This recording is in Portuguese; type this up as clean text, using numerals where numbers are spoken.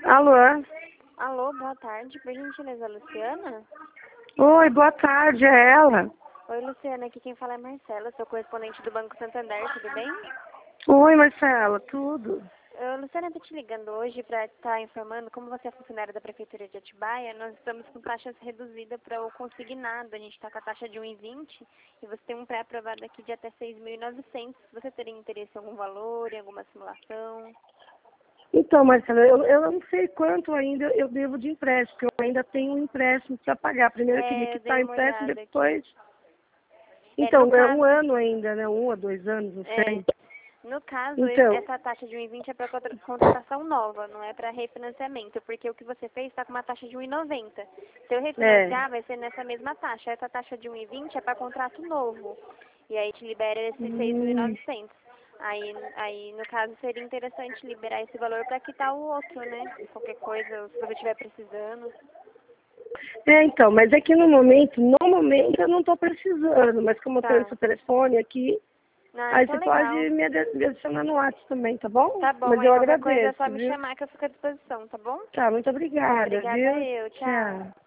Alô? Alô, boa tarde. Por gentileza, Luciana? Oi, boa tarde, é ela? Oi, Luciana. Aqui quem fala é Marcela, sou correspondente do Banco Santander, tudo bem? Oi, Marcela, tudo? Luciana, estou te ligando hoje para estar informando, como você é funcionária da Prefeitura de Atibaia, nós estamos com taxas reduzidas para o consignado. A gente está com a taxa de 1,20 e você tem um pré-aprovado aqui de até 6.900. Você teria interesse em algum valor, em alguma simulação? Então, Marcela, eu não sei quanto ainda eu devo de empréstimo, porque eu ainda tenho um empréstimo para pagar. Primeiro eu queria Eu quitar dei o uma empréstimo, olhada depois... aqui. No Então, é um caso, ano ainda, né? 1 a 2 anos, não sei. No caso, Então, essa taxa de 1,20 é para contratação nova, não é para refinanciamento, porque o que você fez está com uma taxa de 1,90. Se eu refinanciar, vai ser nessa mesma taxa. Essa taxa de 1,20 é para contrato novo. E aí te libera esses 6.900. Aí, no caso, seria interessante liberar esse valor para quitar o outro, né? Qualquer coisa, se você estiver precisando. então, mas é que no momento eu não estou precisando, mas como eu tenho Tá. esse telefone aqui, Ah, aí então você pode legal. me adicionar no WhatsApp também, tá bom? Tá bom, Mas aí eu qualquer coisa é agradeço, só me viu? chamar que eu fico à disposição, tá bom? Tá, muito obrigada, Obrigada viu? eu, tchau. Tchau.